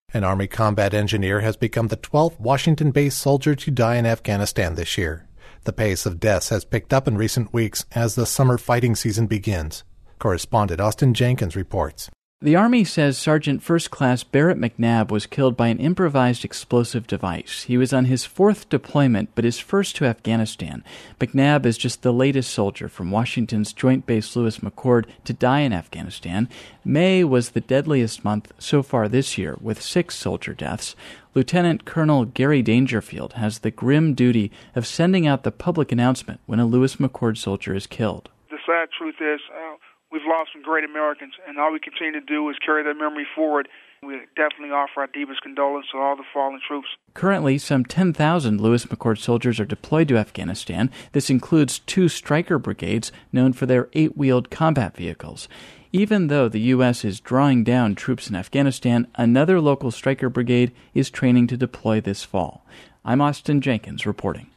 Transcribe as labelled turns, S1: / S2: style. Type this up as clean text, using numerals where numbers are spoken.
S1: An Army combat engineer has become the 12th Washington-based soldier to die in Afghanistan this year. The pace of deaths has picked up in recent weeks as the summer fighting season begins. Correspondent Austin Jenkins reports.
S2: The Army says Sergeant First Class Barrett McNabb was killed by an improvised explosive device. He was on his 4th deployment, but his first to Afghanistan. McNabb is just the latest soldier from Washington's Joint Base Lewis McChord to die in Afghanistan. May was the deadliest month so far this year, with 6 soldier deaths. Lieutenant Colonel Gary Dangerfield has the grim duty of sending out the public announcement when a Lewis McChord soldier is killed.
S3: The sad truth is, we've lost some great Americans, and all we continue to do is carry that memory forward. We definitely offer our deepest condolences to all the fallen troops.
S2: Currently, some 10,000 Lewis McChord soldiers are deployed to Afghanistan. This includes 2 Stryker brigades known for their 8-wheeled combat vehicles. Even though the U.S. is drawing down troops in Afghanistan, another local Stryker brigade is training to deploy this fall. I'm Austin Jenkins reporting.